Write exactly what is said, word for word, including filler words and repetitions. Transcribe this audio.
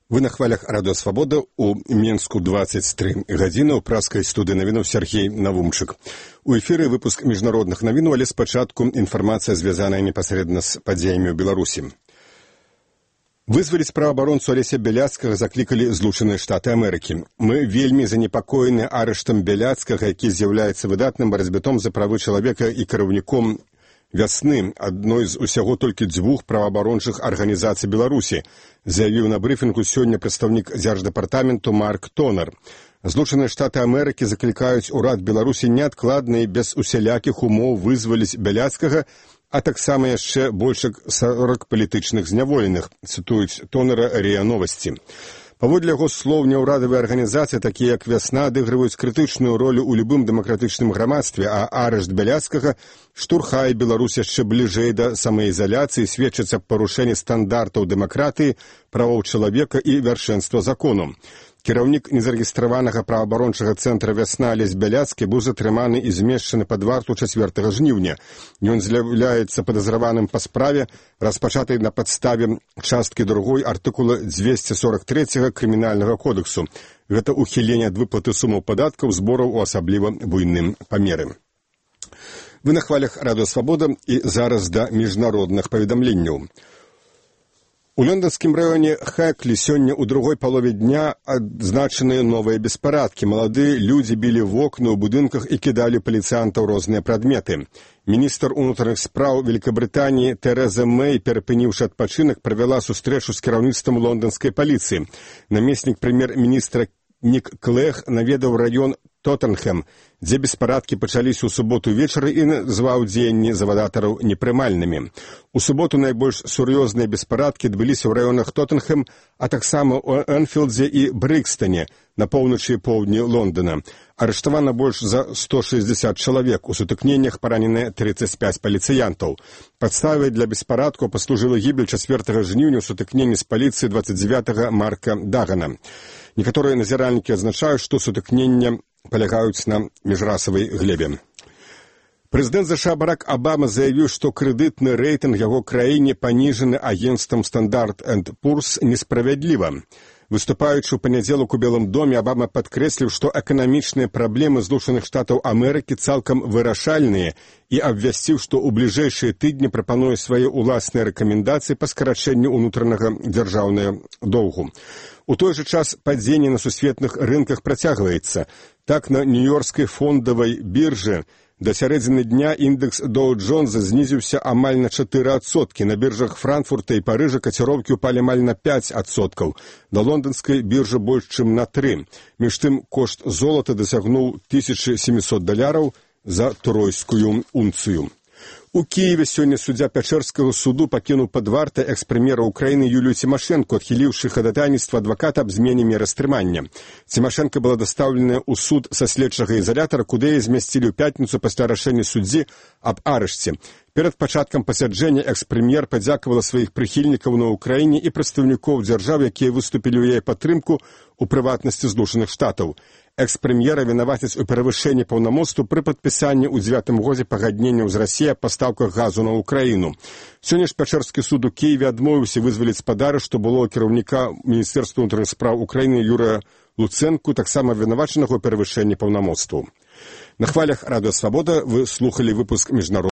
Вы на хвалях Радио Свобода у Менску двадцать три гадзіны ў праскай студыі навінаў Сергей Навумчык. У эфіры выпуск міжнародных навінаў, але спачатку інфармацыя, звязаная непасрэдна з падзеямі ў Беларусі. Вызваліць праваабаронцу Алеся Бяляцкага заклікалі Злучаныя Штаты Амерыкі. Мы вельмі занепакоены арыштам Бяляцкага, які з'яўляецца выдатным барацьбітом за правы чалавека і кіраўніком «Вясны», адной з усяго толькі дзвюх праваабарончых арганізацый Беларусі, заявіў на брыфінгу сёння прадстаўнік дзярждэпартаменту Марк Тонер. Злучаныя Штаты Амерыкі заклікаюць урад Беларусі неадкладна і без усялякіх умоў вызваліць Бяляцкага, а таксама яшчэ больш сорок палітычных зняволеных, цытуюць Тонера РИА Новости. Паводле яго слоў, няўрадавыя арганізацыі, такія як «Вясна», адыгрываюць крытычную ролю ў любым дэмакратычным грамадстве, а арышт Бяляцкага штурхае Беларусь яшчэ бліжэй да самаізаляцыі, сведчыць аб парушэнні стандартаў дэмакратыі, правоў чалавека і вяршэнства закону. Кіраўнік незарэгістраванага праваабарончага цэнтра «Вясна» Алесь Бяляцкі быў затрыманы і змешчаны пад варту чацвёртага жніўня. Ён з'яўляецца падазраваным па справе, распачатай на падставе часткі другой артыкула дзвесце сорак трэцяга крымінальнага кодексу. Гэта ухіленне ад выплаты сумаў падаткаў, збораў у асабліва буйным памеры. Вы на хвалях Радио Свобода і зараз да міжнародных паведамленняў. У лондонскім раёне Хэклі сёння ў другой палове дня адзначаныя новыя беспарадкі. Маладыя людзі білі вокны ў будынках і кідалі паліцыянтаў розныя прадметы. Міністр унутраных спраў Великабрытаніі Тэрэза Мэй, перапыніўшы адпачынак, правяла сустрэчу з кіраўніцтвам лонданскай паліцыі. Намеснік прэм'ер-міністра Нік Клэг наведаў раён Тоттенхэм, дзе беспарадкі пачаліся ў суботу вечары і назваў дзеянні завадатараў непрымальнымі. У суботу найбольш сур'ёзныя беспарадкі адбыліся ў раёнах Тоттенхэм, а таксама ў Энфілдзе і Брыкстане, на поўначы і поўдні Лондона. Арыштавана больш за сто шэсцьдзесят чалавек, у сутыкненнях параненыя трыццаць пяць паліцыянтаў. Падставай для беспарадку паслужыла гібель чацвёртага жніўня ў сутыкненні з паліцыяй двадцать девятага Марка Дагана. Некаторыя назіральнікі адзначаюць, што сутыкнення палягаюць на міжрасавай глебе. Прэзідэнт ЗША Барак Абама заявіў, што крэдытны рэйтынг яго краіне паніжаны агенцтвам Standard энд Poor's несправядліва. Выступаючы ў панядзелак у Белым доме, Абама падкрэсліў, што эканамічныя праблемы Злучаных Штатаў Амерыкі цалкам вырашальныя і абвясціў, што ў бліжэйшыя тыдні прапануе свае ўласныя рэкамендацыі па скарачэнню ўнутранага дзяржаўнага доўгу. У той жа час падзенне на сусветных рынках працягваецца. Так, на нью-йоркскай фондавай біржы да сярэдзіны дня індекс Доу Джонса знізіўся амаль на чатыры адсоткі. На біржах Франкфурта і Парыжа каціроўкі ўпалі амаль на пяць адсоткаў. На лонданскай біржы больш чым на тры. Між тым, кошт золата дасягнуў тысяча сямьсот даляраў за тройскую унцыю. У Киеве сёння суддзя Пячэрскага суду пакінуў пад вартай экс-прэм'ера Украіны Юлію Цімашэнку, адхіліўшы хадайніцтва адваката аб змене меры стрымання. Цімашэнка была дастаўленая ў суд са следчага ізалятара, куды яе змясцілі ў пятніцу пасля рашэння суддзі аб арышце. Перад пачаткам пасяджэння экс-прэм'ер падзякавала сваіх прыхільнікаў на Украіне і прадстаўнікоў дзяржаў, якія выступілі ў яе падтрымку, у прыватнасці Злучаных Штатаў. Экс-прэм'ера вінавацяць у перавышэнні паўнамоцтваў пры падпісанні ў дзевятым годзе пагадненняў з Расіяй аб пастаўках газу на Украіну. Сёння ж Пячэрскі суд у Киеве адмовіўся вызваліць спадары, што было кіраўніка Міністэрства ўнутраных спраў Украіны Юрыя Луцэнку, таксама вінавачанага ў перавышэнні паўнамоцтваў. На хвалях Радио Свобода вы слухали выпуск міжнародных